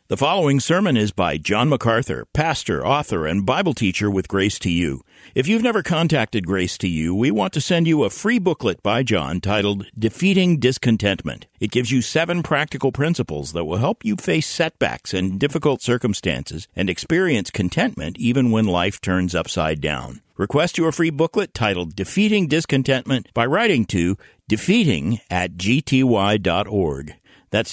The following sermon is by John MacArthur, pastor, author, and Bible teacher with Grace to You. If you've never contacted Grace to You, we want to send you a free booklet by John titled Defeating Discontentment. It gives you 7 practical principles that will help you face setbacks and difficult circumstances and experience contentment even when life turns upside down. Request your free booklet titled Defeating Discontentment by writing to defeating@gty.org. That's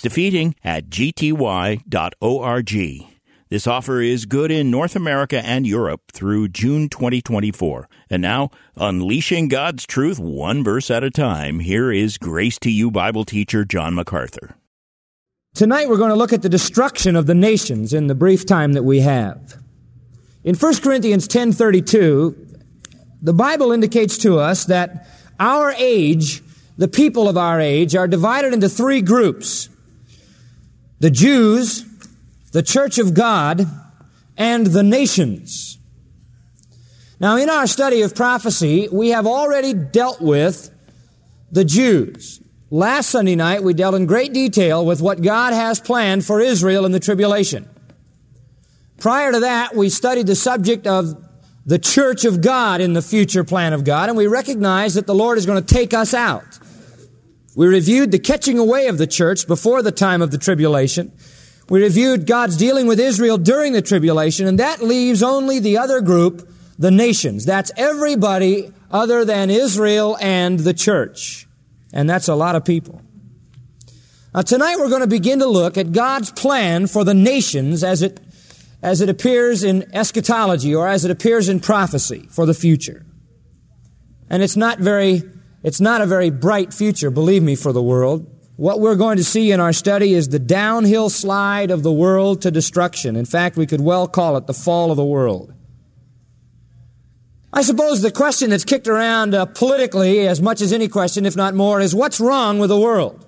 defeating@gty.org. This offer is good in North America and Europe through June 2024. And now, unleashing God's truth one verse at a time, here is Grace to You Bible teacher John MacArthur. Tonight we're going to look at the destruction of the nations in the brief time that we have. In 1 Corinthians 10:32, the Bible indicates to us that our age, the people of our age, are divided into 3 groups: the Jews, the Church of God, and the nations. Now, in our study of prophecy, we have already dealt with the Jews. Last Sunday night, we dealt in great detail with what God has planned for Israel in the tribulation. Prior to that, we studied the subject of the Church of God in the future plan of God, and we recognized that the Lord is going to take us out. We reviewed the catching away of the church before the time of the tribulation. We reviewed God's dealing with Israel during the tribulation, and that leaves only the other group, the nations. That's everybody other than Israel and the church. And that's a lot of people. Now, tonight we're going to begin to look at God's plan for the nations as it appears in eschatology, or as it appears in prophecy for the future. And it's not a very bright future, believe me, for the world. What we're going to see in our study is the downhill slide of the world to destruction. In fact, we could well call it the fall of the world. I suppose the question that's kicked around politically as much as any question, if not more, is what's wrong with the world?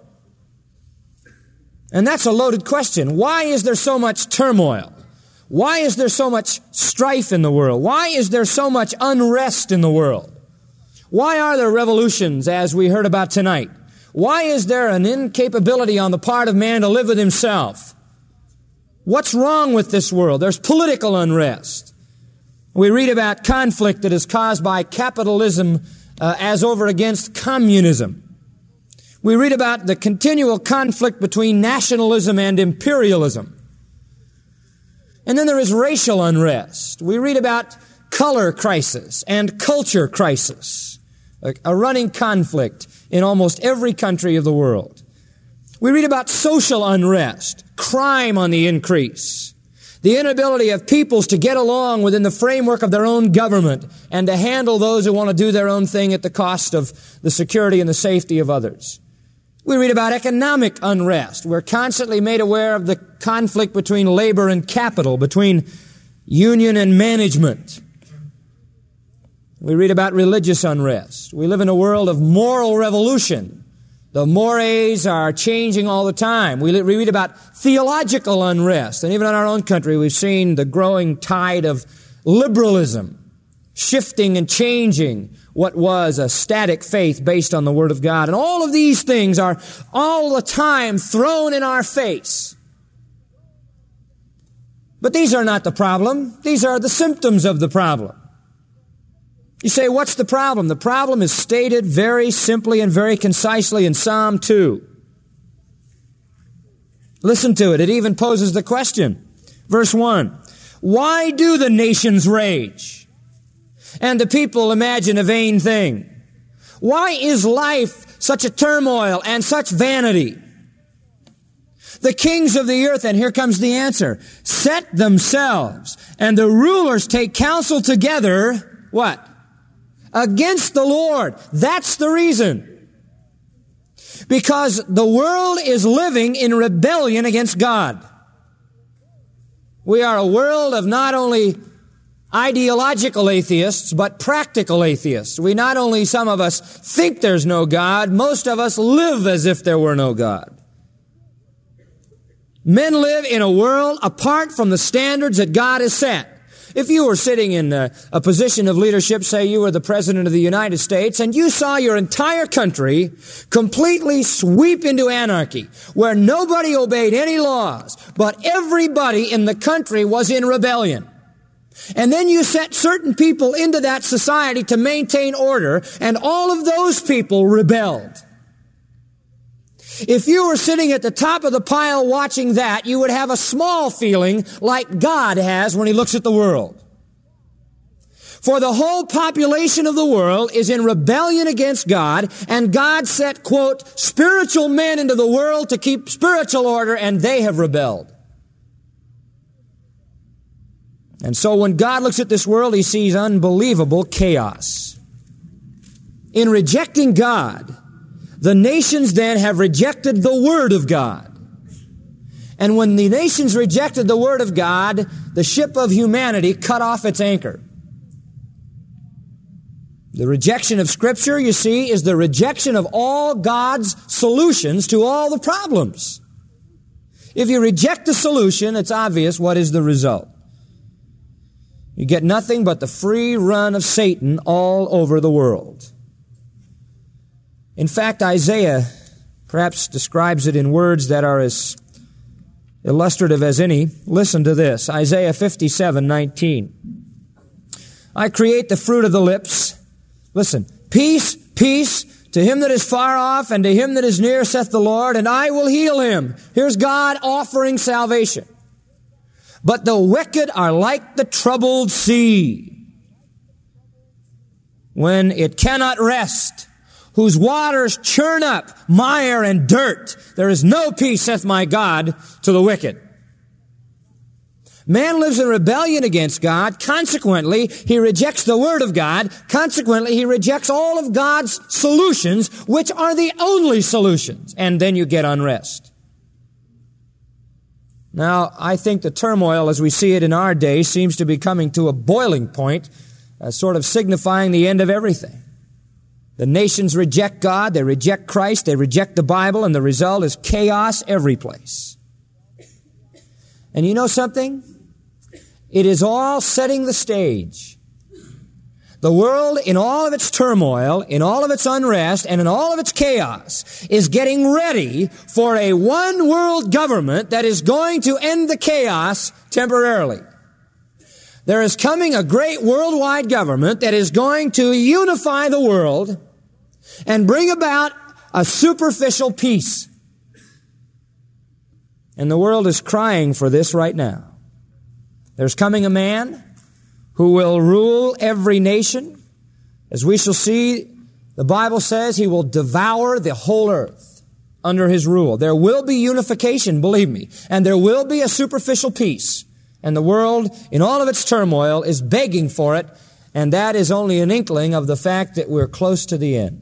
And that's a loaded question. Why is there so much turmoil? Why is there so much strife in the world? Why is there so much unrest in the world? Why are there revolutions, as we heard about tonight? Why is there an incapability on the part of man to live with himself? What's wrong with this world? There's political unrest. We read about conflict that is caused by capitalism as over against communism. We read about the continual conflict between nationalism and imperialism. And then there is racial unrest. We read about color crisis and culture crisis, a running conflict in almost every country of the world. We read about social unrest, crime on the increase, the inability of peoples to get along within the framework of their own government and to handle those who want to do their own thing at the cost of the security and the safety of others. We read about economic unrest. We're constantly made aware of the conflict between labor and capital, between union and management. We read about religious unrest. We live in a world of moral revolution. The mores are changing all the time. We read about theological unrest. And even in our own country, we've seen the growing tide of liberalism, shifting and changing what was a static faith based on the Word of God. And all of these things are all the time thrown in our face. But these are not the problem. These are the symptoms of the problem. You say, what's the problem? The problem is stated very simply and very concisely in Psalm 2. Listen to it. It even poses the question. Verse 1. Why do the nations rage, and the people imagine a vain thing? Why is life such a turmoil and such vanity? The kings of the earth, and here comes the answer, set themselves, and the rulers take counsel together, what? Against the Lord. That's the reason. Because the world is living in rebellion against God. We are a world of not only ideological atheists, but practical atheists. We not only, some of us, think there's no God, most of us live as if there were no God. Men live in a world apart from the standards that God has set. If you were sitting in a position of leadership, say you were the President of the United States, and you saw your entire country completely sweep into anarchy, where nobody obeyed any laws, but everybody in the country was in rebellion. And then you set certain people into that society to maintain order, and all of those people rebelled. If you were sitting at the top of the pile watching that, you would have a small feeling like God has when He looks at the world. For the whole population of the world is in rebellion against God, and God set, quote, spiritual men into the world to keep spiritual order, and they have rebelled. And so when God looks at this world, He sees unbelievable chaos. In rejecting God, the nations then have rejected the Word of God. And when the nations rejected the Word of God, the ship of humanity cut off its anchor. The rejection of Scripture, you see, is the rejection of all God's solutions to all the problems. If you reject the solution, it's obvious what is the result. You get nothing but the free run of Satan all over the world. In fact, Isaiah perhaps describes it in words that are as illustrative as any. Listen to this, Isaiah 57:19. I create the fruit of the lips. Listen, peace, peace to him that is far off and to him that is near, saith the Lord, and I will heal him. Here's God offering salvation. But the wicked are like the troubled sea, when it cannot rest, whose waters churn up mire and dirt. There is no peace, saith my God, to the wicked. Man lives in rebellion against God. Consequently, he rejects the Word of God. Consequently, he rejects all of God's solutions, which are the only solutions. And then you get unrest. Now, I think the turmoil as we see it in our day seems to be coming to a boiling point, sort of signifying the end of everything. The nations reject God, they reject Christ, they reject the Bible, and the result is chaos every place. And you know something? It is all setting the stage. The world, in all of its turmoil, in all of its unrest, and in all of its chaos, is getting ready for a one world government that is going to end the chaos temporarily. There is coming a great worldwide government that is going to unify the world and bring about a superficial peace. And the world is crying for this right now. There's coming a man who will rule every nation. As we shall see, the Bible says he will devour the whole earth under his rule. There will be unification, believe me, and there will be a superficial peace. And the world, in all of its turmoil, is begging for it, and that is only an inkling of the fact that we're close to the end.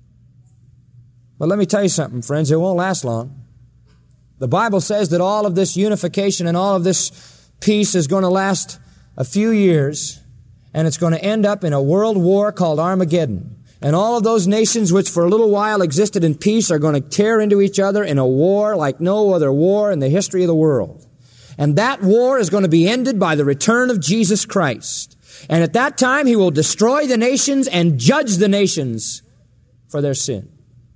But let me tell you something, friends, it won't last long. The Bible says that all of this unification and all of this peace is going to last a few years, and it's going to end up in a world war called Armageddon. And all of those nations which for a little while existed in peace are going to tear into each other in a war like no other war in the history of the world. And that war is going to be ended by the return of Jesus Christ. And at that time, He will destroy the nations and judge the nations for their sin.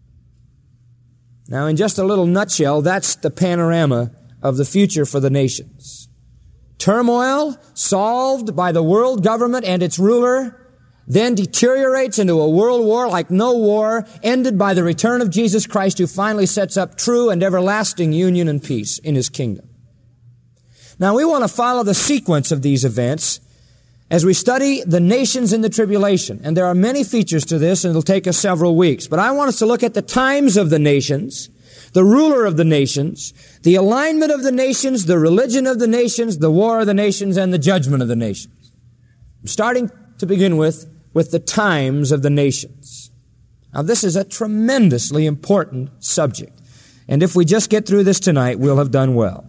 Now, in just a little nutshell, that's the panorama of the future for the nations. Turmoil solved by the world government and its ruler, then deteriorates into a world war like no war, ended by the return of Jesus Christ, who finally sets up true and everlasting union and peace in His kingdom. Now, we want to follow the sequence of these events as we study the nations in the tribulation. And there are many features to this, and it'll take us several weeks. But I want us to look at the times of the nations, the ruler of the nations, the alignment of the nations, the religion of the nations, the war of the nations, and the judgment of the nations. I'm starting to begin with the times of the nations. Now, this is a tremendously important subject. And if we just get through this tonight, we'll have done well.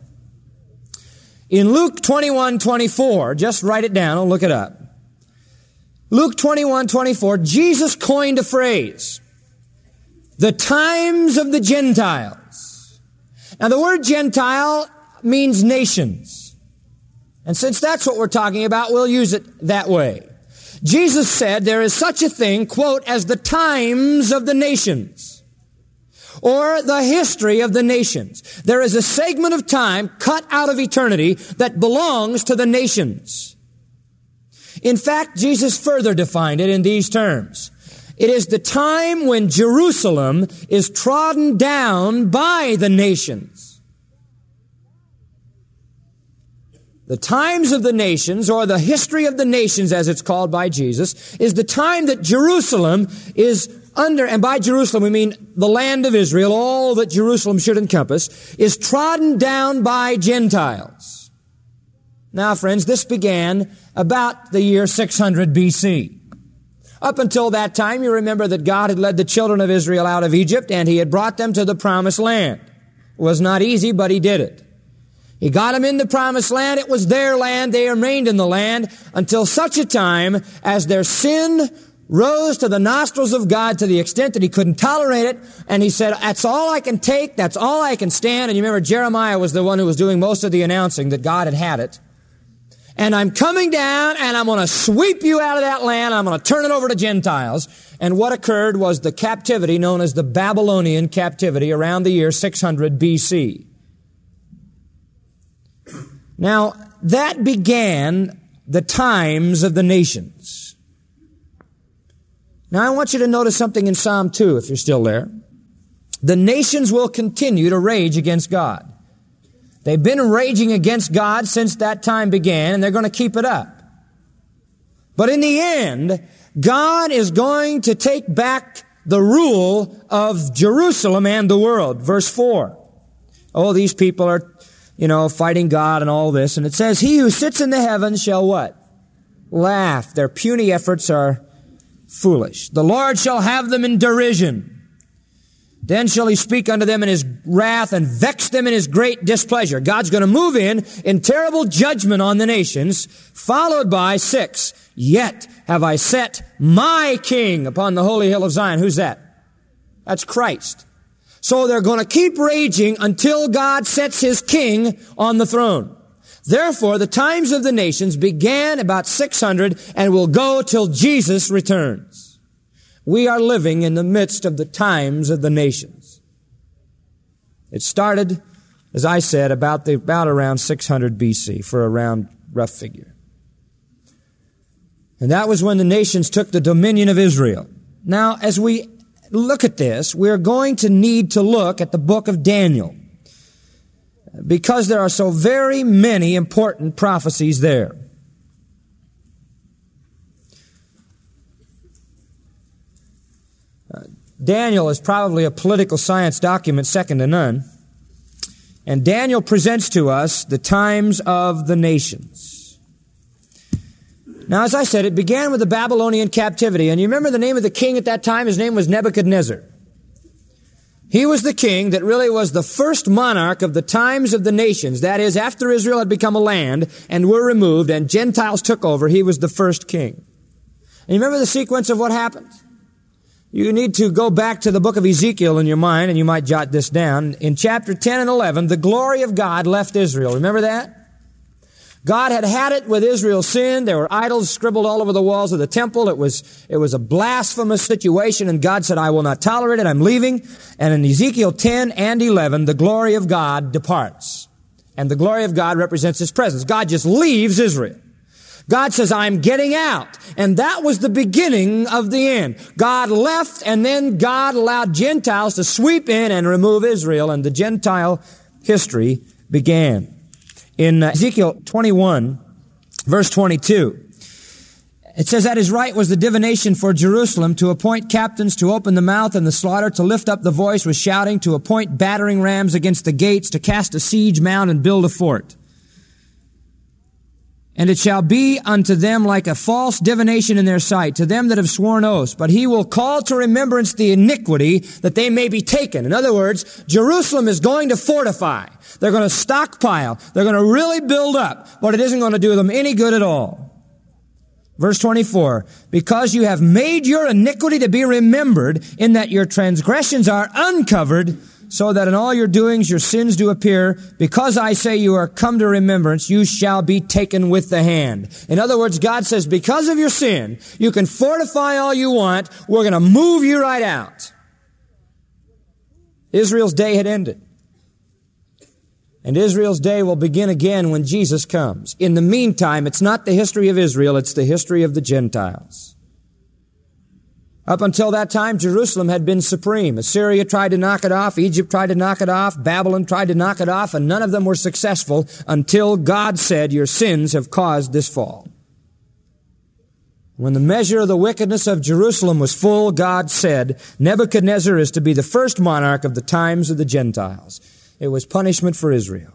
In Luke 21:24, just write it down, I'll look it up. Luke 21:24, Jesus coined a phrase, the times of the Gentiles. Now the word Gentile means nations. And since that's what we're talking about, we'll use it that way. Jesus said there is such a thing, quote, as the times of the nations, or the history of the nations. There is a segment of time cut out of eternity that belongs to the nations. In fact, Jesus further defined it in these terms. It is the time when Jerusalem is trodden down by the nations. The times of the nations, or the history of the nations as it's called by Jesus, is the time that Jerusalem is under, and by Jerusalem we mean the land of Israel, all that Jerusalem should encompass, is trodden down by Gentiles. Now, friends, this began about the year 600 BC. Up until that time, you remember that God had led the children of Israel out of Egypt, and He had brought them to the promised land. It was not easy, but He did it. He got them in the promised land. It was their land. They remained in the land until such a time as their sin rose to the nostrils of God to the extent that He couldn't tolerate it. And He said, that's all I can take. That's all I can stand. And you remember Jeremiah was the one who was doing most of the announcing that God had it. And I'm coming down and I'm going to sweep you out of that land. I'm going to turn it over to Gentiles. And what occurred was the captivity known as the Babylonian captivity around the year 600 BC. Now, that began the times of the nations. Now, I want you to notice something in Psalm 2, if you're still there. The nations will continue to rage against God. They've been raging against God since that time began, and they're going to keep it up. But in the end, God is going to take back the rule of Jerusalem and the world. Verse 4. Oh, these people are fighting God and all this. And it says, he who sits in the heavens shall what? Laugh. Their puny efforts are foolish. The Lord shall have them in derision. Then shall He speak unto them in His wrath and vex them in His great displeasure. God's going to move in terrible judgment on the nations, followed by 6. Yet have I set my king upon the holy hill of Zion. Who's that? That's Christ. So they're going to keep raging until God sets His king on the throne. Therefore, the times of the nations began about 600 and will go till Jesus returns. We are living in the midst of the times of the nations. It started, as I said, about around 600 BC for a round, rough figure. And that was when the nations took the dominion of Israel. Now, as we look at this, we're going to need to look at the book of Daniel, because there are so very many important prophecies there. Daniel is probably a political science document second to none. And Daniel presents to us the times of the nations. Now, as I said, it began with the Babylonian captivity. And you remember the name of the king at that time? His name was Nebuchadnezzar. He was the king that really was the first monarch of the times of the nations. That is, after Israel had become a land and were removed and Gentiles took over, he was the first king. And you remember the sequence of what happened? You need to go back to the book of Ezekiel in your mind, and you might jot this down. In chapter 10 and 11, the glory of God left Israel. Remember that? God had it with Israel's sin. There were idols scribbled all over the walls of the temple. It was a blasphemous situation, and God said, I will not tolerate it. I'm leaving. And in Ezekiel 10 and 11, the glory of God departs. And the glory of God represents His presence. God just leaves Israel. God says, I'm getting out. And that was the beginning of the end. God left, and then God allowed Gentiles to sweep in and remove Israel, and the Gentile history began. In Ezekiel 21, verse 22, it says, at His right was the divination for Jerusalem, to appoint captains, to open the mouth and the slaughter, to lift up the voice with shouting, to appoint battering rams against the gates, to cast a siege mound and build a fort. And it shall be unto them like a false divination in their sight, to them that have sworn oaths. But He will call to remembrance the iniquity, that they may be taken. In other words, Jerusalem is going to fortify. They're going to stockpile. They're going to really build up. But it isn't going to do them any good at all. Verse 24, because you have made your iniquity to be remembered, in that your transgressions are uncovered, so that in all your doings your sins do appear. Because I say you are come to remembrance, you shall be taken with the hand. In other words, God says, because of your sin, you can fortify all you want. We're going to move you right out. Israel's day had ended. And Israel's day will begin again when Jesus comes. In the meantime, it's not the history of Israel, it's the history of the Gentiles. Up until that time, Jerusalem had been supreme. Assyria tried to knock it off, Egypt tried to knock it off, Babylon tried to knock it off, and none of them were successful until God said, your sins have caused this fall. When the measure of the wickedness of Jerusalem was full, God said, Nebuchadnezzar is to be the first monarch of the times of the Gentiles. It was punishment for Israel.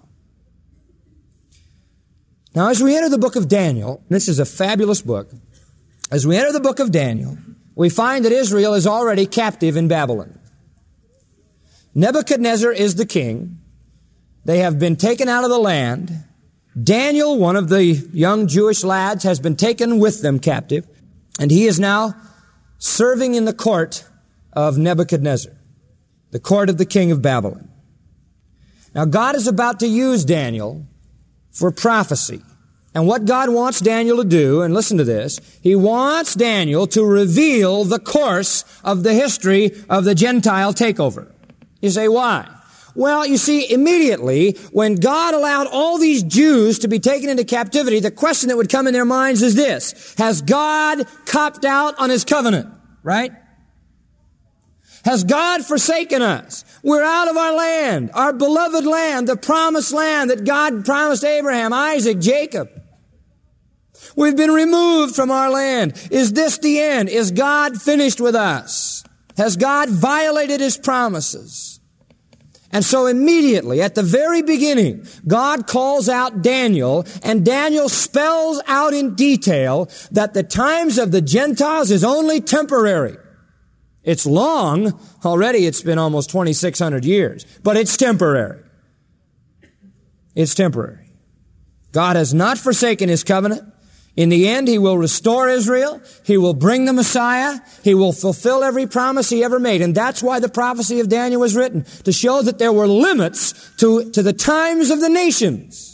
Now, as we enter the book of Daniel, this is a fabulous book. As we enter the book of Daniel, we find that Israel is already captive in Babylon. Nebuchadnezzar is the king. They have been taken out of the land. Daniel, one of the young Jewish lads, has been taken with them captive, and he is now serving in the court of Nebuchadnezzar, the court of the king of Babylon. Now, God is about to use Daniel for prophecy. And what God wants Daniel to do, and listen to this, He wants Daniel to reveal the course of the history of the Gentile takeover. You say, why? Well, you see, immediately, when God allowed all these Jews to be taken into captivity, the question that would come in their minds is this: has God copped out on His covenant? Right? Has God forsaken us? We're out of our land, our beloved land, the promised land that God promised Abraham, Isaac, Jacob. We've been removed from our land. Is this the end? Is God finished with us? Has God violated His promises? And so immediately, at the very beginning, God calls out Daniel, and Daniel spells out in detail that the times of the Gentiles is only temporary. It's long. Already it's been almost 2,600 years. But it's temporary. It's temporary. God has not forsaken His covenant. In the end, He will restore Israel. He will bring the Messiah. He will fulfill every promise He ever made. And that's why the prophecy of Daniel was written, to show that there were limits to the times of the nations.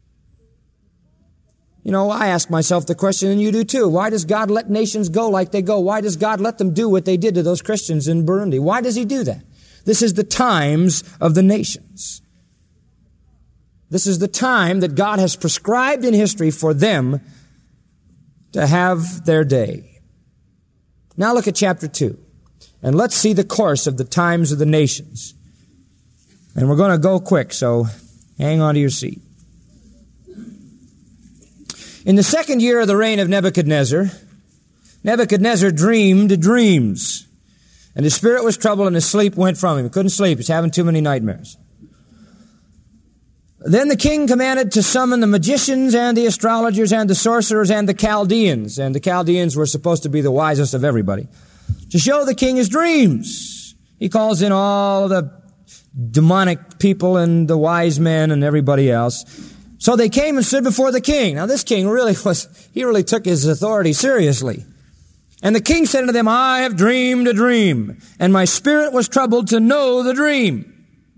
You know, I ask myself the question, and you do too. Why does God let nations go like they go? Why does God let them do what they did to those Christians in Burundi? Why does He do that? This is the times of the nations. This is the time that God has prescribed in history for them to have their day. Now look at chapter 2, and let's see the course of the times of the nations. And we're going to go quick, so hang on to your seat. In the second year of the reign of Nebuchadnezzar, Nebuchadnezzar dreamed dreams. And his spirit was troubled and his sleep went from him. He couldn't sleep. He's having too many nightmares. Then the king commanded to summon the magicians and the astrologers and the sorcerers and the Chaldeans. And the Chaldeans were supposed to be the wisest of everybody, to show the king his dreams. He calls in all the demonic people and the wise men and everybody else. So they came and stood before the king. Now this king really took his authority seriously. And the king said unto them, I have dreamed a dream, and my spirit was troubled to know the dream.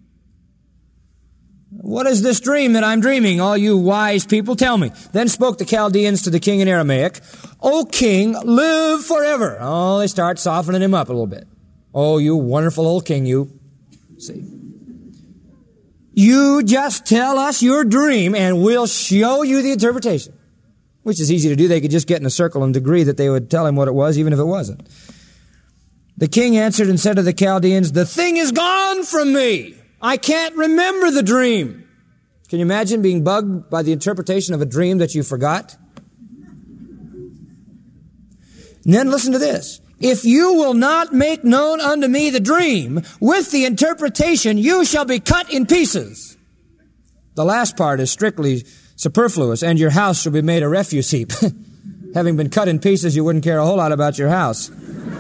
What is this dream that I'm dreaming? All you wise people, tell me. Then spoke the Chaldeans to the king in Aramaic, O king, live forever. Oh, they start softening him up a little bit. Oh, you wonderful old king, you. See. You just tell us your dream and we'll show you the interpretation. Which is easy to do. They could just get in a circle and agree that they would tell him what it was, even if it wasn't. The king answered and said to the Chaldeans, the thing is gone from me. I can't remember the dream. Can you imagine being bugged by the interpretation of a dream that you forgot? And then listen to this. If you will not make known unto me the dream with the interpretation, you shall be cut in pieces. The last part is strictly superfluous, and your house shall be made a refuse heap. Having been cut in pieces, you wouldn't care a whole lot about your house.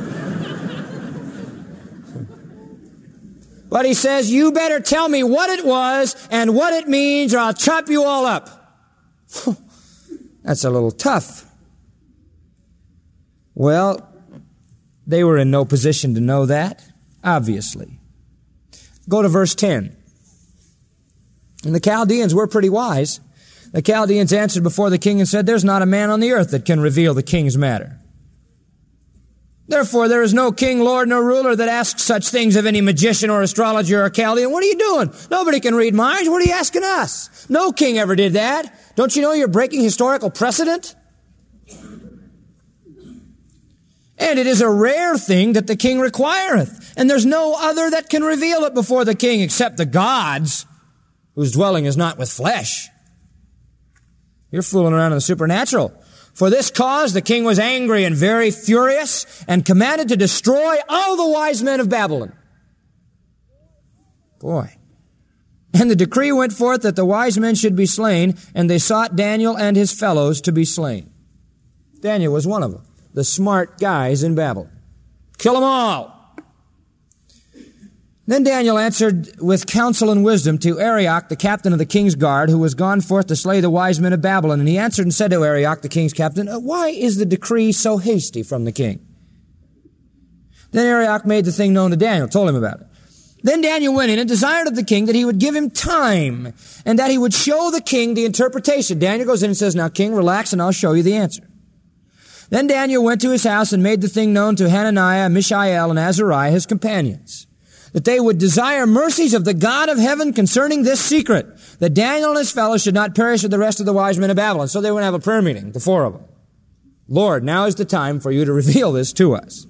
But he says, you better tell me what it was and what it means, or I'll chop you all up. That's a little tough. Well, they were in no position to know that, obviously. Go to verse 10. And the Chaldeans were pretty wise. The Chaldeans answered before the king and said, "There's not a man on the earth that can reveal the king's matter. Therefore, there is no king, lord, nor ruler that asks such things of any magician or astrologer or Chaldean." What are you doing? Nobody can read minds. What are you asking us? No king ever did that. Don't you know you're breaking historical precedent? And it is a rare thing that the king requireth. And there's no other that can reveal it before the king except the gods, whose dwelling is not with flesh. You're fooling around in the supernatural. For this cause the king was angry and very furious and commanded to destroy all the wise men of Babylon. Boy. And the decree went forth that the wise men should be slain, and they sought Daniel and his fellows to be slain. Daniel was one of them, the smart guys in Babylon. Kill them all. Then Daniel answered with counsel and wisdom to Arioch, the captain of the king's guard, who was gone forth to slay the wise men of Babylon. And he answered and said to Arioch, the king's captain, "Why is the decree so hasty from the king?" Then Arioch made the thing known to Daniel, told him about it. Then Daniel went in and desired of the king that he would give him time and that he would show the king the interpretation. Daniel goes in and says, "Now, king, relax and I'll show you the answer." Then Daniel went to his house and made the thing known to Hananiah, Mishael, and Azariah, his companions, that they would desire mercies of the God of heaven concerning this secret, that Daniel and his fellows should not perish with the rest of the wise men of Babylon. So they would have a prayer meeting, the four of them. "Lord, now is the time for you to reveal this to us."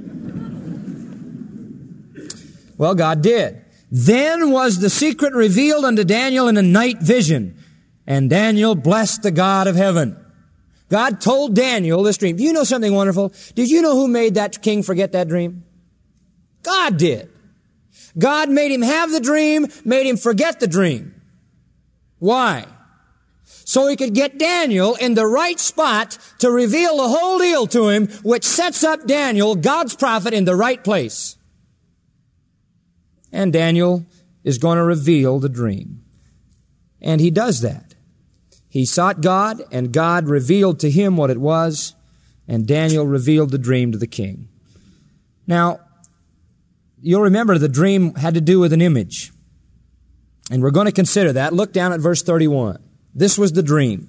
Well, God did. Then was the secret revealed unto Daniel in a night vision, and Daniel blessed the God of heaven. God told Daniel this dream. Do you know something wonderful? Did you know who made that king forget that dream? God did. God made him have the dream, made him forget the dream. Why? So he could get Daniel in the right spot to reveal the whole deal to him, which sets up Daniel, God's prophet, in the right place. And Daniel is going to reveal the dream. And he does that. He sought God, and God revealed to him what it was, and Daniel revealed the dream to the king. Now, you'll remember the dream had to do with an image. And we're going to consider that. Look down at verse 31. This was the dream.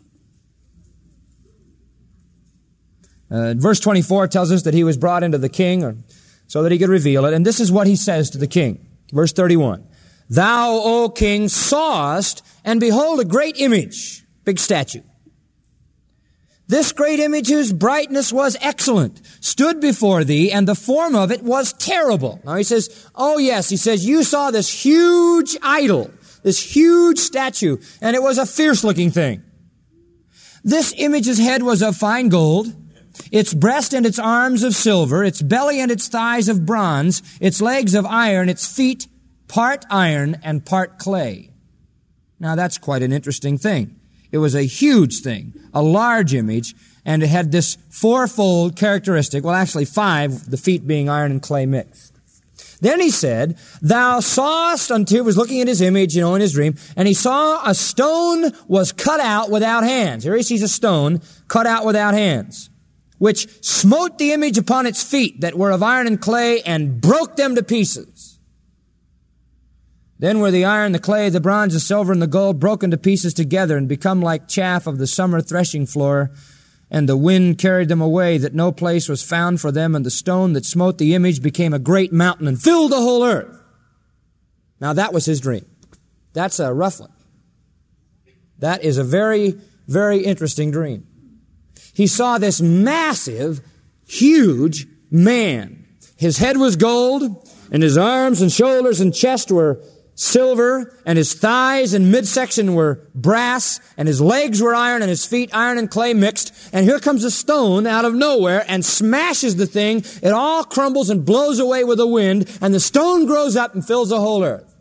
Verse 24 tells us that he was brought into the king so that he could reveal it. And this is what he says to the king. Verse 31. "Thou, O king, sawest, and behold, a great image," big statue. "This great image whose brightness was excellent, stood before thee, and the form of it was terrible." Now he says, oh yes, he says, you saw this huge idol, this huge statue, and it was a fierce-looking thing. "This image's head was of fine gold, its breast and its arms of silver, its belly and its thighs of bronze, its legs of iron, its feet part iron and part clay." Now that's quite an interesting thing. It was a huge thing, a large image, and it had this fourfold characteristic. Well, actually five, the feet being iron and clay mixed. Then he said, "Thou sawest," until he was looking at his image, in his dream, and he saw a stone was cut out without hands. Here he sees a stone cut out without hands, which smote the image upon its feet that were of iron and clay and broke them to pieces. Then were the iron, the clay, the bronze, the silver, and the gold broken to pieces together and become like chaff of the summer threshing floor. And the wind carried them away, that no place was found for them. And the stone that smote the image became a great mountain and filled the whole earth. Now that was his dream. That's a rough one. That is a very, very interesting dream. He saw this massive, huge man. His head was gold, and his arms and shoulders and chest were silver, and his thighs and midsection were brass, and his legs were iron, and his feet iron and clay mixed. And here comes a stone out of nowhere and smashes the thing. It all crumbles and blows away with the wind, and the stone grows up and fills the whole earth.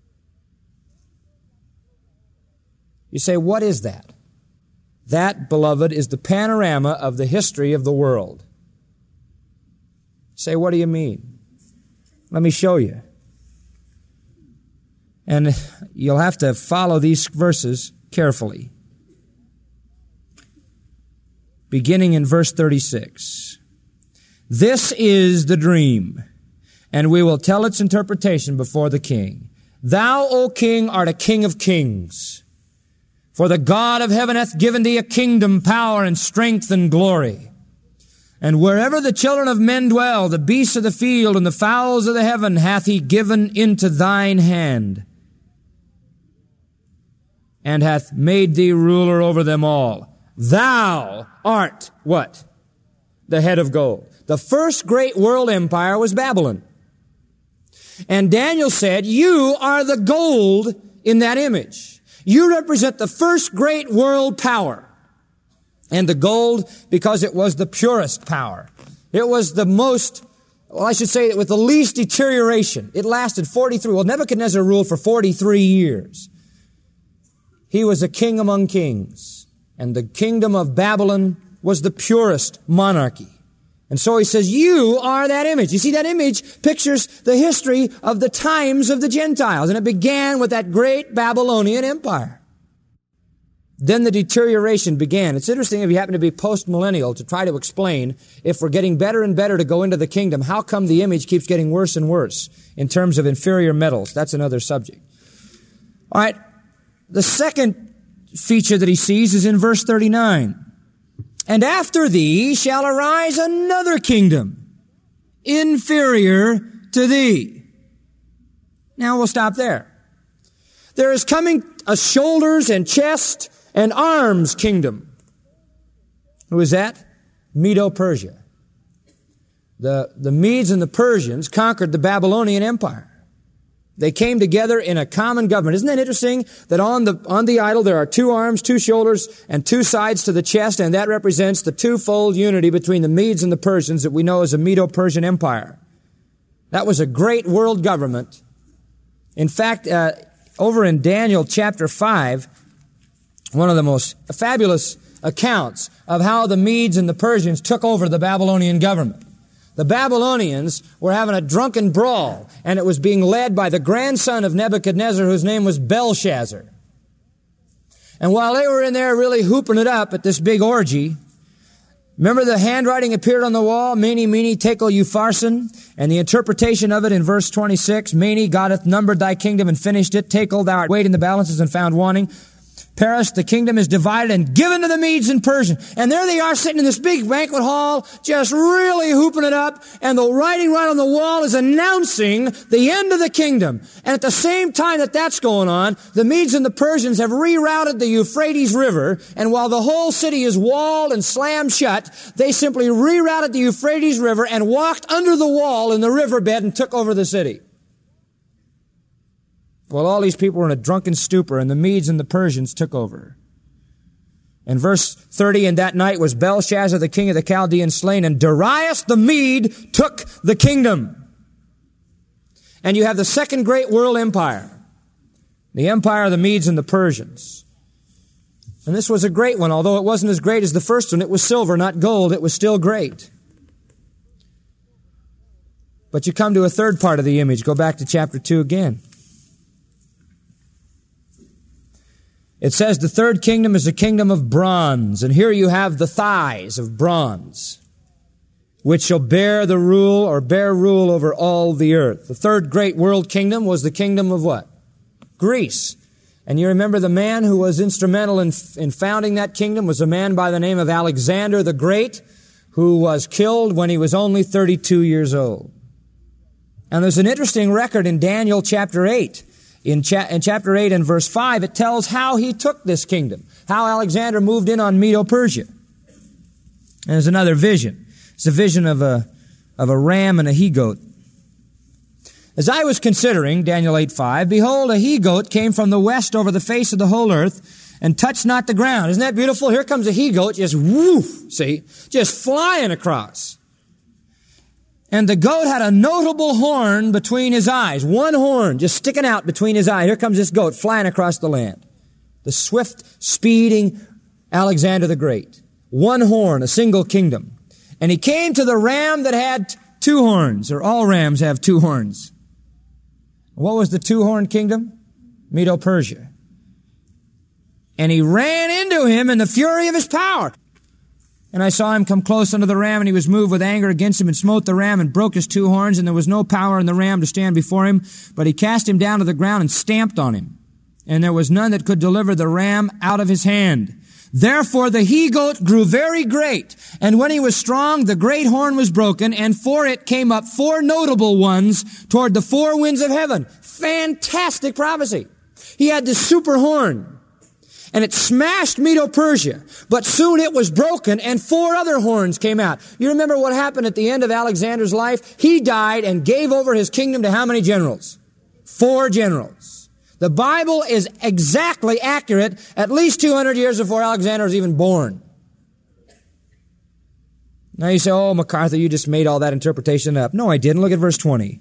You say, what is that? That, beloved, is the panorama of the history of the world. You say, what do you mean? Let me show you. And you'll have to follow these verses carefully. Beginning in verse 36. "This is the dream. and we will tell its interpretation before the king. Thou, O king, art a king of kings. For the God of heaven hath given thee a kingdom, power, and strength, and glory. And wherever the children of men dwell, the beasts of the field and the fowls of the heaven hath he given into thine hand, and hath made thee ruler over them all. Thou art what? The head of gold. The first great world empire was Babylon. And Daniel said, you are the gold in that image. You represent the first great world power. And the gold, because it was the purest power. It was the most, well, I should say, with the least deterioration. It lasted 43. Well, Nebuchadnezzar ruled for 43 years. He was a king among kings. And the kingdom of Babylon was the purest monarchy. And so he says, you are that image. You see, that image pictures the history of the times of the Gentiles. And it began with that great Babylonian empire. Then the deterioration began. It's interesting if you happen to be post-millennial to try to explain, if we're getting better and better to go into the kingdom, how come the image keeps getting worse and worse in terms of inferior metals? That's another subject. All right. The second feature that he sees is in verse 39. And after thee shall arise another kingdom, inferior to thee. Now we'll stop there. There is coming a shoulders and chest and arms kingdom. Who is that? Medo-Persia. The Medes and the Persians conquered the Babylonian Empire. They came together in a common government. Isn't that interesting that on the idol there are two arms, two shoulders, and two sides to the chest, and that represents the twofold unity between the Medes and the Persians that we know as the Medo-Persian Empire. That was a great world government. In fact, over in Daniel chapter 5, one of the most fabulous accounts of how the Medes and the Persians took over the Babylonian government. The Babylonians were having a drunken brawl, and it was being led by the grandson of Nebuchadnezzar, whose name was Belshazzar. And while they were in there really hooping it up at this big orgy, remember the handwriting appeared on the wall, Mene, Mene, Tekel, Upharsin, and the interpretation of it in verse 26, Mene, God hath numbered thy kingdom and finished it. Tekel, thou art weighed in the balances and found wanting. Paris, the kingdom is divided and given to the Medes and Persians. And there they are sitting in this big banquet hall, just really hooping it up. And the writing right on the wall is announcing the end of the kingdom. And at the same time that that's going on, the Medes and the Persians have rerouted the Euphrates River. And while the whole city is walled and slammed shut, they simply rerouted the Euphrates River and walked under the wall in the riverbed and took over the city. Well, all these people were in a drunken stupor, and the Medes and the Persians took over. In verse 30, and that night was Belshazzar, the king of the Chaldeans, slain, and Darius the Mede took the kingdom. And you have the second great world empire, the empire of the Medes and the Persians. And this was a great one, although it wasn't as great as the first one. It was silver, not gold. It was still great. But you come to a third part of the image. Go back to chapter 2 again. It says the third kingdom is a kingdom of bronze, and here you have the thighs of bronze, which shall bear rule over all the earth. The third great world kingdom was the kingdom of what? Greece. And you remember the man who was instrumental in founding that kingdom was a man by the name of Alexander the Great, who was killed when he was only 32 years old. And there's an interesting record in Daniel chapter 8. In chapter 8 and verse 5, it tells how he took this kingdom, how Alexander moved in on Medo-Persia. And there's another vision. It's a vision of a ram and a he-goat. As I was considering, Daniel 8:5, behold, a he-goat came from the west over the face of the whole earth and touched not the ground. Isn't that beautiful? Here comes a he-goat, just woof, see, just flying across. And the goat had a notable horn between his eyes. One horn just sticking out between his eyes. Here comes this goat flying across the land. The swift, speeding Alexander the Great. One horn, a single kingdom. And he came to the ram that had two horns, or all rams have two horns. What was the two-horned kingdom? Medo-Persia. And he ran into him in the fury of his power. And I saw him come close unto the ram, and he was moved with anger against him, and smote the ram, and broke his 2 horns, and there was no power in the ram to stand before him, but he cast him down to the ground and stamped on him. And there was none that could deliver the ram out of his hand. Therefore the he-goat grew very great, and when he was strong, the great horn was broken, and for it came up 4 notable ones toward the 4 winds of heaven. Fantastic prophecy. He had this super horn. And it smashed Medo-Persia. But soon it was broken and 4 other horns came out. You remember what happened at the end of Alexander's life? He died and gave over his kingdom to how many generals? 4 generals. The Bible is exactly accurate at least 200 years before Alexander was even born. Now you say, oh, MacArthur, you just made all that interpretation up. No, I didn't. Look at verse 20.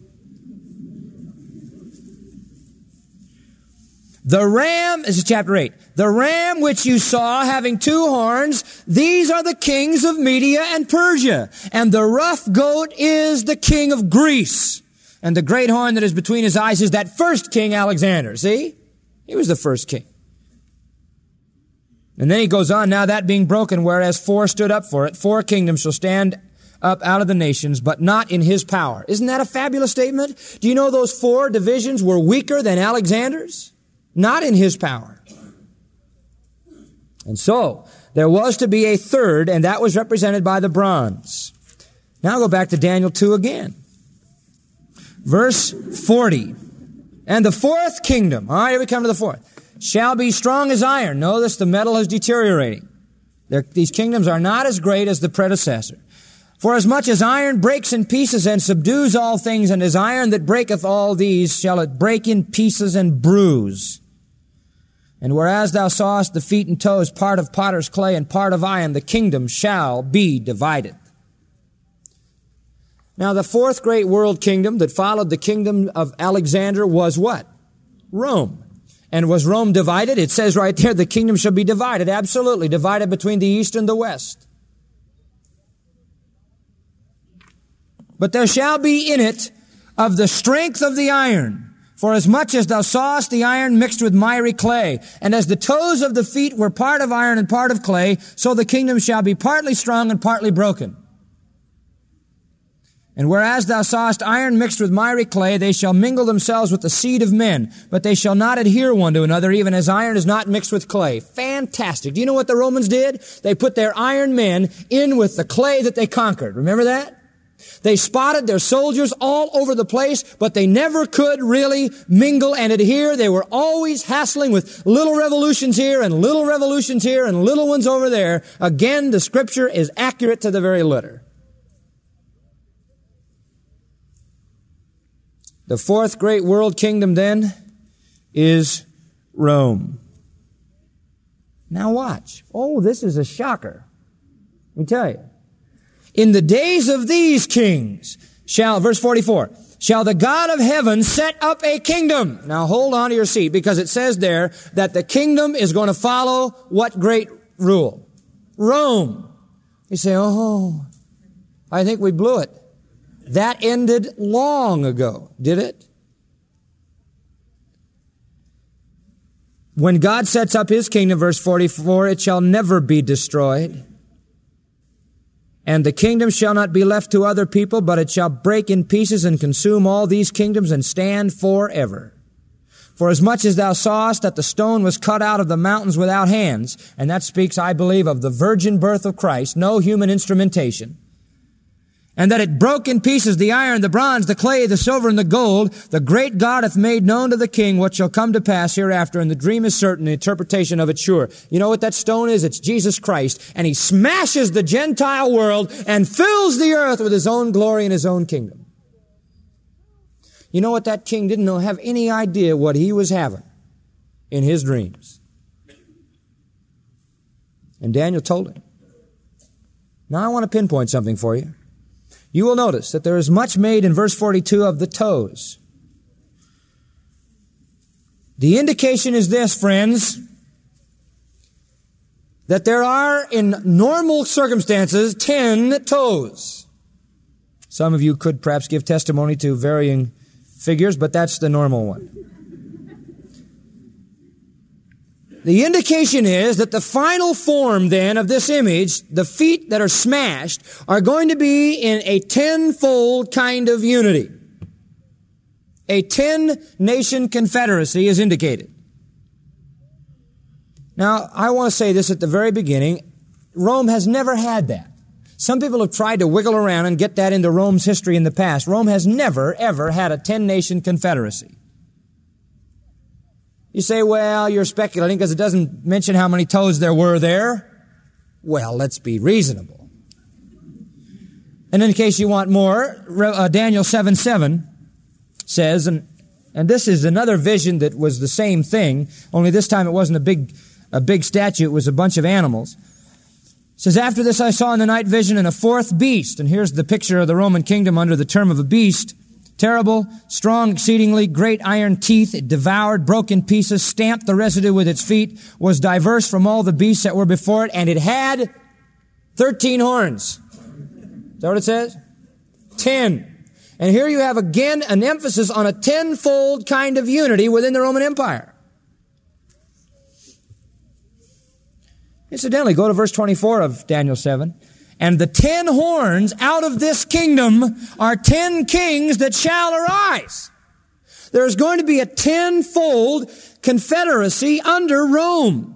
The ram, this is chapter 8, the ram which you saw having 2 horns, these are the kings of Media and Persia. And the rough goat is the king of Greece. And the great horn that is between his eyes is that first king, Alexander. See? He was the first king. And then he goes on, now that being broken, whereas 4 stood up for it, 4 kingdoms shall stand up out of the nations, but not in his power. Isn't that a fabulous statement? Do you know those 4 divisions were weaker than Alexander's? Not in his power. And so, there was to be a 3rd, and that was represented by the bronze. Now go back to Daniel 2 again. Verse 40. And the 4th kingdom, all right, here we come to the 4th, shall be strong as iron. Notice the metal is deteriorating. These kingdoms are not as great as the predecessor. For as much as iron breaks in pieces and subdues all things, and as iron that breaketh all these, shall it break in pieces and bruise. And whereas thou sawest the feet and toes, part of potter's clay and part of iron, the kingdom shall be divided. Now the 4th great world kingdom that followed the kingdom of Alexander was what? Rome. And was Rome divided? It says right there, the kingdom shall be divided. Absolutely. Divided between the east and the west. But there shall be in it of the strength of the iron. For as much as thou sawest the iron mixed with miry clay, and as the toes of the feet were part of iron and part of clay, so the kingdom shall be partly strong and partly broken. And whereas thou sawest iron mixed with miry clay, they shall mingle themselves with the seed of men, but they shall not adhere one to another, even as iron is not mixed with clay. Fantastic. Do you know what the Romans did? They put their iron men in with the clay that they conquered. Remember that? They spotted their soldiers all over the place, but they never could really mingle and adhere. They were always hassling with little revolutions here and little revolutions here and little ones over there. Again, the scripture is accurate to the very letter. The 4th great world kingdom then is Rome. Now watch. Oh, this is a shocker. Let me tell you. In the days of these kings shall, verse 44, shall the God of heaven set up a kingdom. Now hold on to your seat, because it says there that the kingdom is going to follow what great rule? Rome. You say, oh, I think we blew it. That ended long ago, did it? When God sets up his kingdom, verse 44, it shall never be destroyed. And the kingdom shall not be left to other people, but it shall break in pieces and consume all these kingdoms and stand forever. For as much as thou sawest that the stone was cut out of the mountains without hands, and that speaks, I believe, of the virgin birth of Christ, no human instrumentation, and that it broke in pieces the iron, the bronze, the clay, the silver, and the gold, the great God hath made known to the king what shall come to pass hereafter, and the dream is certain, the interpretation of it sure. You know what that stone is? It's Jesus Christ, and he smashes the Gentile world and fills the earth with his own glory and his own kingdom. You know what? That king didn't have any idea what he was having in his dreams. And Daniel told him. Now I want to pinpoint something for you. You will notice that there is much made in verse 42 of the toes. The indication is this, friends, that there are, in normal circumstances, 10 toes. Some of you could perhaps give testimony to varying figures, but that's the normal one. the indication is that the final form then of this image, the feet that are smashed, are going to be in a tenfold kind of unity. A 10-nation confederacy is indicated. Now, I want to say this at the very beginning. Rome has never had that. Some people have tried to wiggle around and get that into Rome's history in the past. Rome has never, ever had a 10-nation confederacy. You say, well, you're speculating because it doesn't mention how many toes there were there. Well, let's be reasonable. And in case you want more, Daniel 7:7 says, and this is another vision that was the same thing, only this time it wasn't a big statue, it was a bunch of animals. It says, after this I saw in the night vision and a fourth beast, and here's the picture of the Roman kingdom under the term of a beast, terrible, strong, exceedingly, great iron teeth, it devoured, broke in pieces, stamped the residue with its feet, was diverse from all the beasts that were before it, and it had 13 horns. Is that what it says? 10. And here you have again an emphasis on a tenfold kind of unity within the Roman Empire. Incidentally, go to verse 24 of Daniel 7. And the 10 horns out of this kingdom are 10 kings that shall arise. There's going to be a tenfold confederacy under Rome.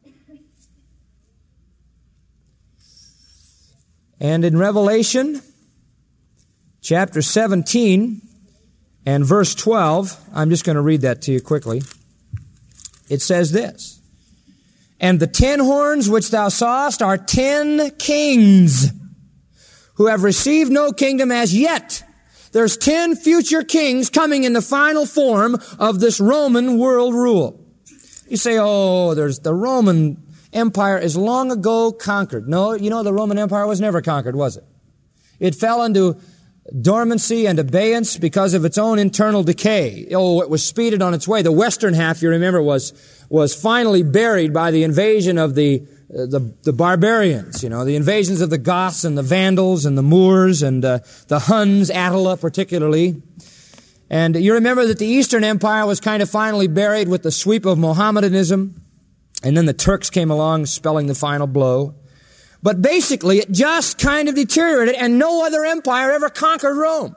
And in Revelation chapter 17 and verse 12, I'm just going to read that to you quickly. It says this. And the 10 horns which thou sawest are 10 kings who have received no kingdom as yet. There's 10 future kings coming in the final form of this Roman world rule. You say, oh, there's the Roman Empire is long ago conquered. No, you know the Roman Empire was never conquered, was it? It fell into dormancy and abeyance because of its own internal decay. Oh, it was speeded on its way. The western half, you remember, was finally buried by the invasion of the barbarians, you know, the invasions of the Goths and the Vandals and the Moors and the Huns, Attila particularly. And you remember that the Eastern Empire was kind of finally buried with the sweep of Mohammedanism, and then the Turks came along spelling the final blow. But basically, it just kind of deteriorated, and no other empire ever conquered Rome.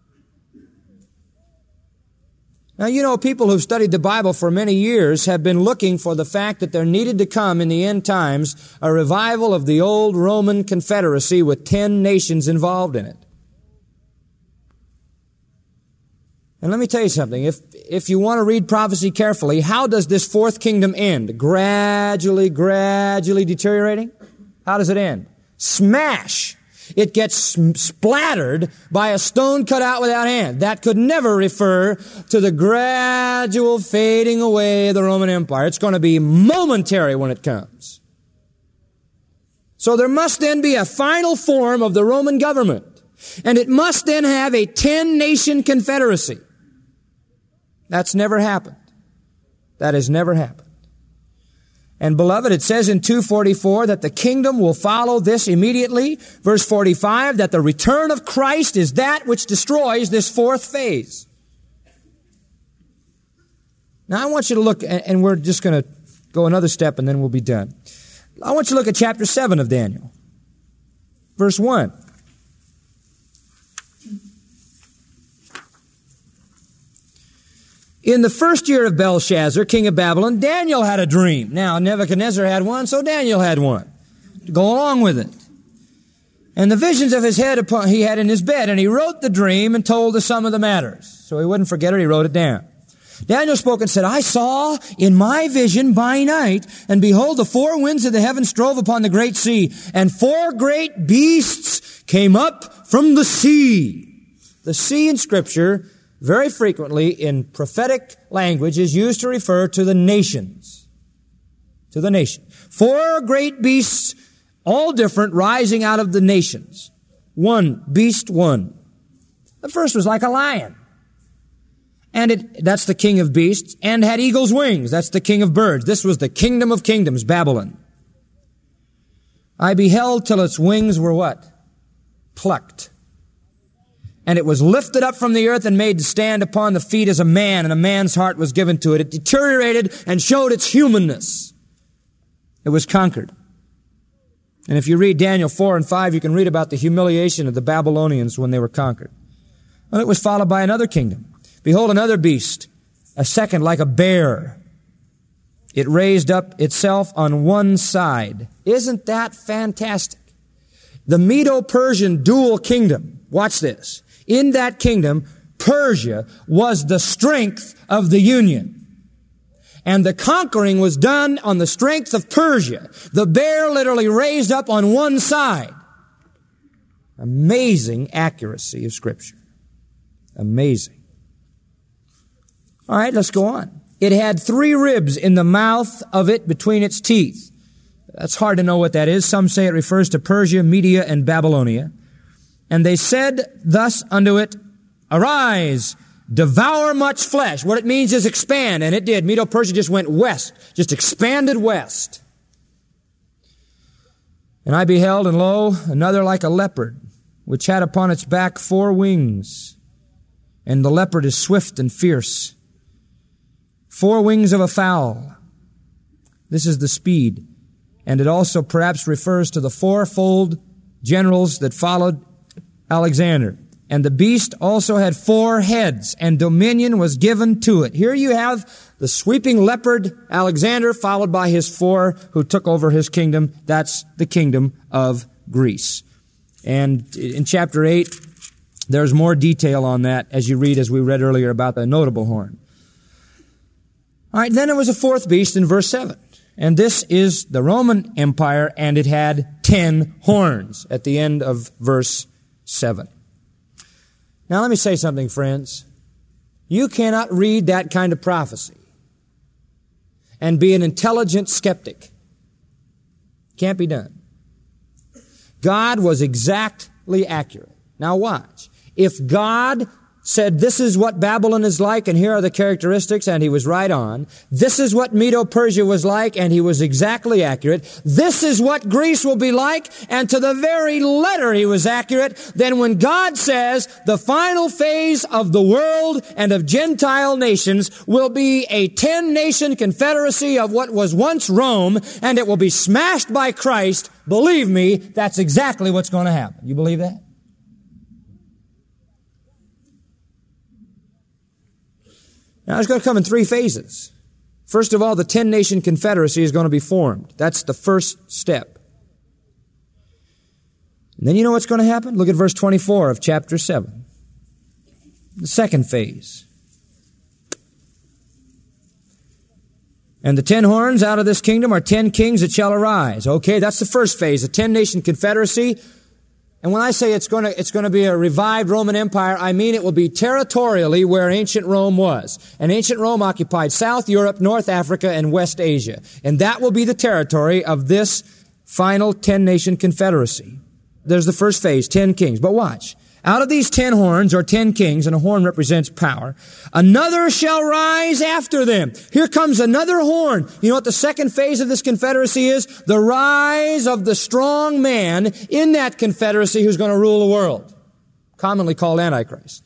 Now, you know, people who've studied the Bible for many years have been looking for the fact that there needed to come in the end times a revival of the old Roman Confederacy with 10 nations involved in it. And let me tell you something. If you want to read prophecy carefully, how does this fourth kingdom end? Gradually deteriorating? How does it end? Smash! It gets splattered by a stone cut out without hand. That could never refer to the gradual fading away of the Roman Empire. It's going to be momentary when it comes. So there must then be a final form of the Roman government. And it must then have a 10-nation confederacy. That's never happened. That has never happened. And beloved, it says in 2:44 that the kingdom will follow this immediately. Verse 45, that the return of Christ is that which destroys this fourth phase. Now I want you to look, and we're just going to go another step and then we'll be done. I want you to look at chapter 7 of Daniel. Verse 1. In the first year of Belshazzar, king of Babylon, Daniel had a dream. Now, Nebuchadnezzar had one, so Daniel had one. To go along with it. And the visions of his head he had in his bed, and he wrote the dream and told the sum of the matters. So he wouldn't forget it, he wrote it down. Daniel spoke and said, I saw in my vision by night, and behold, the four winds of the heavens strove upon the great sea, and four great beasts came up from the sea. The sea in Scripture, very frequently in prophetic language, is used to refer to the nations. To the nation. Four great beasts, all different, rising out of the nations. One, beast one. The first was like a lion. And that's the king of beasts, and had eagle's wings. That's the king of birds. This was the kingdom of kingdoms, Babylon. I beheld till its wings were what? Plucked. And it was lifted up from the earth and made to stand upon the feet as a man, and a man's heart was given to it. It deteriorated and showed its humanness. It was conquered. And if you read Daniel 4 and 5, you can read about the humiliation of the Babylonians when they were conquered. Well, it was followed by another kingdom. Behold, another beast, a second like a bear. It raised up itself on one side. Isn't that fantastic? The Medo-Persian dual kingdom. Watch this. In that kingdom, Persia was the strength of the union. And the conquering was done on the strength of Persia. The bear literally raised up on one side. Amazing accuracy of Scripture. Amazing. All right, let's go on. It had 3 ribs in the mouth of it between its teeth. That's hard to know what that is. Some say it refers to Persia, Media, and Babylonia. And they said thus unto it, Arise, devour much flesh. What it means is expand, and it did. Medo-Persia just went west, just expanded west. And I beheld, and lo, another like a leopard, which had upon its back 4 wings. And the leopard is swift and fierce. 4 wings of a fowl. This is the speed. And it also perhaps refers to the 4-fold generals that followed Alexander. And the beast also had 4 heads, and dominion was given to it. Here you have the sweeping leopard, Alexander, followed by his 4 who took over his kingdom. That's the kingdom of Greece. And in chapter 8, there's more detail on that as you read, as we read earlier, about the notable horn. All right, then there was a 4th beast in verse 7. And this is the Roman Empire, and it had 10 horns at the end of verse 7. Now let me say something, friends. You cannot read that kind of prophecy and be an intelligent skeptic. Can't be done. God was exactly accurate. Now watch. If God said, this is what Babylon is like, and here are the characteristics, and he was right on. This is what Medo-Persia was like, and he was exactly accurate. This is what Greece will be like, and to the very letter he was accurate. Then when God says the final phase of the world and of Gentile nations will be a 10-nation confederacy of what was once Rome, and it will be smashed by Christ, believe me, that's exactly what's going to happen. You believe that? Now, it's going to come in 3 phases. First of all, the 10-nation confederacy is going to be formed. That's the first step. And then you know what's going to happen? Look at verse 24 of chapter 7. The second phase. And the 10 horns out of this kingdom are 10 kings that shall arise. Okay, that's the first phase, the 10-nation confederacy. And when I say it's going to be a revived Roman Empire, I mean it will be territorially where ancient Rome was. And ancient Rome occupied South Europe, North Africa, and West Asia. And that will be the territory of this final 10-nation confederacy. There's the first phase, 10 kings. But watch. Out of these 10 horns, or 10 kings, and a horn represents power, another shall rise after them. Here comes another horn. You know what the second phase of this confederacy is? The rise of the strong man in that confederacy who's going to rule the world, commonly called Antichrist.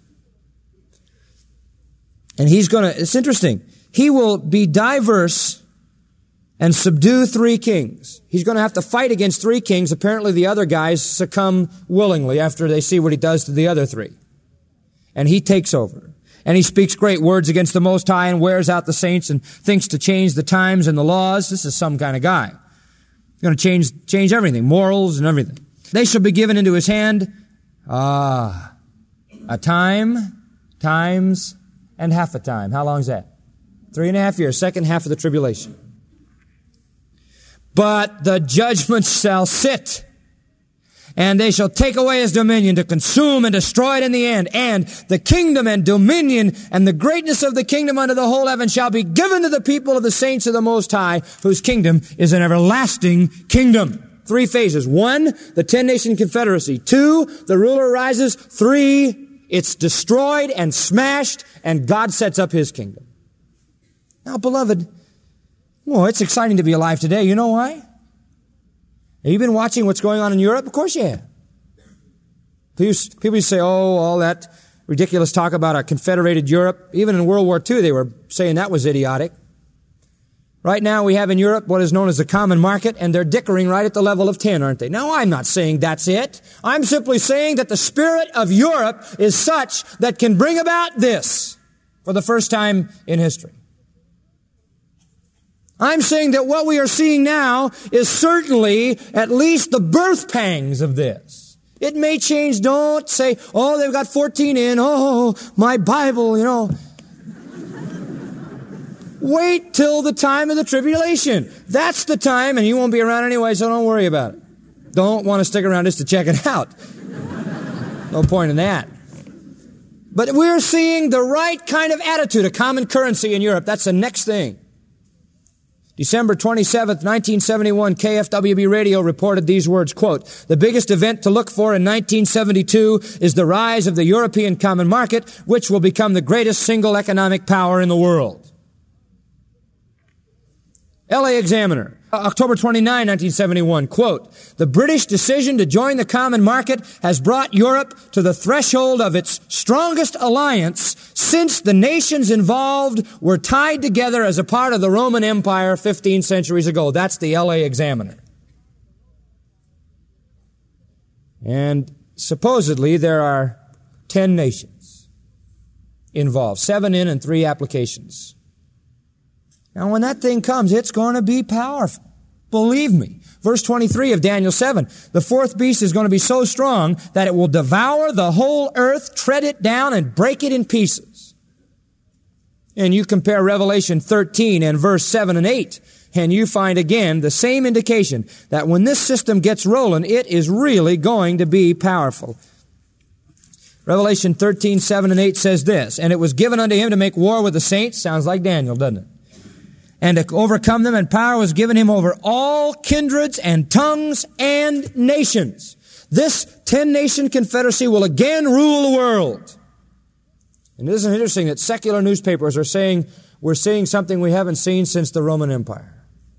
And it's interesting, he will be diverse and subdue 3 kings. He's going to have to fight against 3 kings. Apparently the other guys succumb willingly after they see what he does to the other 3. And he takes over. And he speaks great words against the Most High and wears out the saints and thinks to change the times and the laws. This is some kind of guy. He's going to change everything, morals and everything. They shall be given into his hand, a time, times, and half a time. How long is that? 3.5 years, second half of the tribulation. But the judgment shall sit, and they shall take away his dominion to consume and destroy it in the end. And the kingdom and dominion and the greatness of the kingdom unto the whole heaven shall be given to the people of the saints of the Most High, whose kingdom is an everlasting kingdom. 3 phases. 1, the 10-nation confederacy. 2, the ruler rises. 3, it's destroyed and smashed, and God sets up his kingdom. Now, beloved, well, it's exciting to be alive today. You know why? Have you been watching what's going on in Europe? Of course you have. People say, all that ridiculous talk about a confederated Europe. Even in World War II, they were saying that was idiotic. Right now we have in Europe what is known as the common market, and they're dickering right at the level of 10, aren't they? Now, I'm not saying that's it. I'm simply saying that the spirit of Europe is such that can bring about this for the first time in history. I'm saying that what we are seeing now is certainly at least the birth pangs of this. It may change. Don't say, oh, they've got 14 in. Oh, my Bible, you know. Wait till the time of the tribulation. That's the time, and you won't be around anyway, so don't worry about it. Don't want to stick around just to check it out. No point in that. But we're seeing the right kind of attitude, a common currency in Europe. That's the next thing. December 27th, 1971, KFWB radio reported these words, quote, "The biggest event to look for in 1972 is the rise of the European common market, which will become the greatest single economic power in the world." LA Examiner, October 29, 1971, quote, "The British decision to join the common market has brought Europe to the threshold of its strongest alliance since the nations involved were tied together as a part of the Roman Empire 15 centuries ago." That's the LA Examiner. And supposedly there are 10 nations involved, 7 in and 3 applications. Now, when that thing comes, it's going to be powerful. Believe me. Verse 23 of Daniel 7, "The fourth beast is going to be so strong that it will devour the whole earth, tread it down, and break it in pieces." And you compare Revelation 13 and verse 7 and 8, and you find again the same indication that when this system gets rolling, it is really going to be powerful. Revelation 13, 7 and 8 says this, "And it was given unto him to make war with the saints." Sounds like Daniel, doesn't it? "And to overcome them, and power was given him over all kindreds and tongues and nations." This 10-nation confederacy will again rule the world. And isn't it interesting that secular newspapers are saying we're seeing something we haven't seen since the Roman Empire?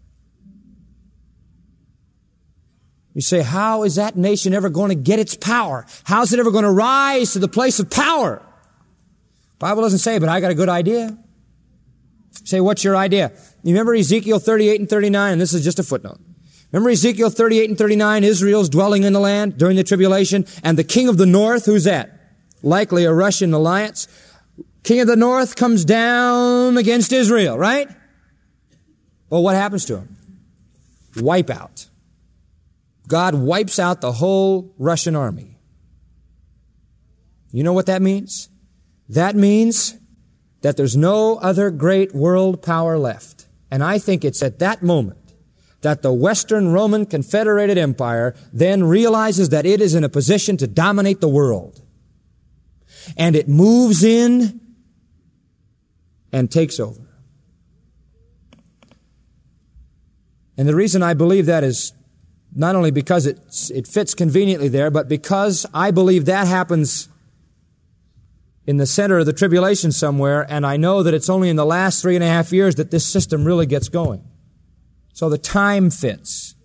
You say, how is that nation ever going to get its power? How's it ever going to rise to the place of power? The Bible doesn't say, but I got a good idea. Say, what's your idea? You remember Ezekiel 38 and 39, and this is just a footnote. Remember Ezekiel 38 and 39, Israel's dwelling in the land during the tribulation, and the king of the north, who's that? Likely a Russian alliance. King of the north comes down against Israel, right? Well, what happens to him? Wipe out. God wipes out the whole Russian army. You know what that means? That means that there's no other great world power left. And I think it's at that moment that the Western Roman Confederated Empire then realizes that it is in a position to dominate the world. And it moves in and takes over. And the reason I believe that is not only because it fits conveniently there, but because I believe that happens in the center of the tribulation somewhere, and I know that it's only in the last 3.5 years that this system really gets going. So the time fits.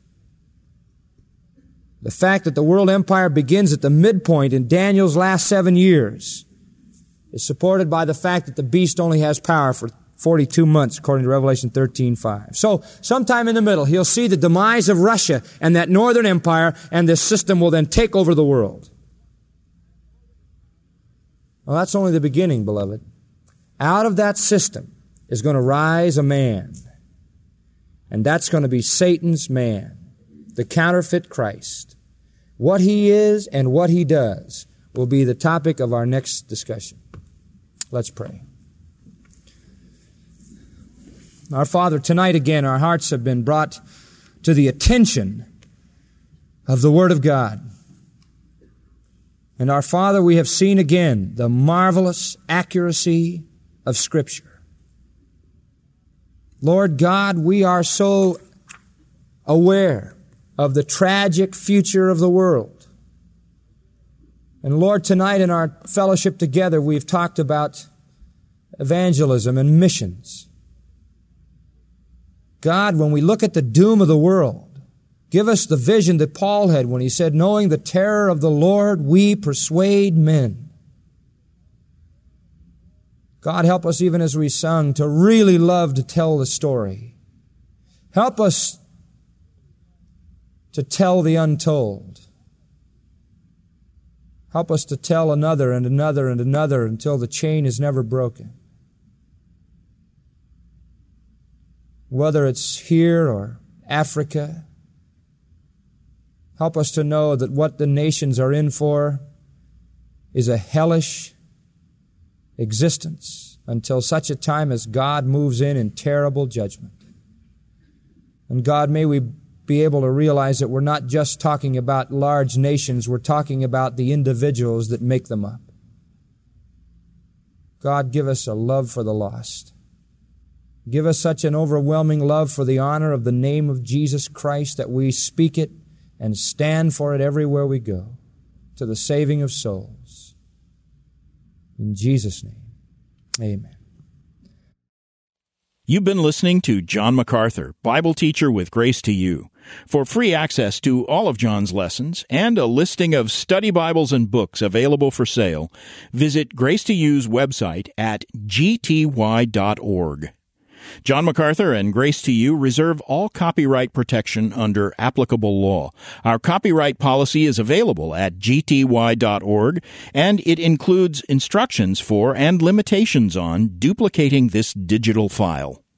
The fact that the world empire begins at the midpoint in Daniel's last 7 years is supported by the fact that the beast only has power for 42 months, according to Revelation 13:5. So sometime in the middle, he'll see the demise of Russia and that northern empire, and this system will then take over the world. Well, that's only the beginning, beloved. Out of that system is going to rise a man. And that's going to be Satan's man, the counterfeit Christ. What he is and what he does will be the topic of our next discussion. Let's pray. Our Father, tonight again, our hearts have been brought to the attention of the Word of God. And our Father, we have seen again the marvelous accuracy of Scripture. Lord God, we are so aware of the tragic future of the world. And Lord, tonight in our fellowship together, we've talked about evangelism and missions. God, when we look at the doom of the world, give us the vision that Paul had when he said, knowing the terror of the Lord, we persuade men. God, help us even as we sung to really love to tell the story Help us to tell the untold. Help us to tell another and another and another until the chain is never broken. Whether it's here or Africa, help us to know that what the nations are in for is a hellish existence until such a time as God moves in terrible judgment. And God, may we be able to realize that we're not just talking about large nations, we're talking about the individuals that make them up. God, give us a love for the lost. Give us such an overwhelming love for the honor of the name of Jesus Christ that we speak it and stand for it everywhere we go, to the saving of souls. In Jesus' name, amen. You've been listening to John MacArthur, Bible teacher with Grace to You. For free access to all of John's lessons and a listing of study Bibles and books available for sale, visit Grace to You's website at gty.org. John MacArthur and Grace to You reserve all copyright protection under applicable law. Our copyright policy is available at gty.org, and it includes instructions for and limitations on duplicating this digital file.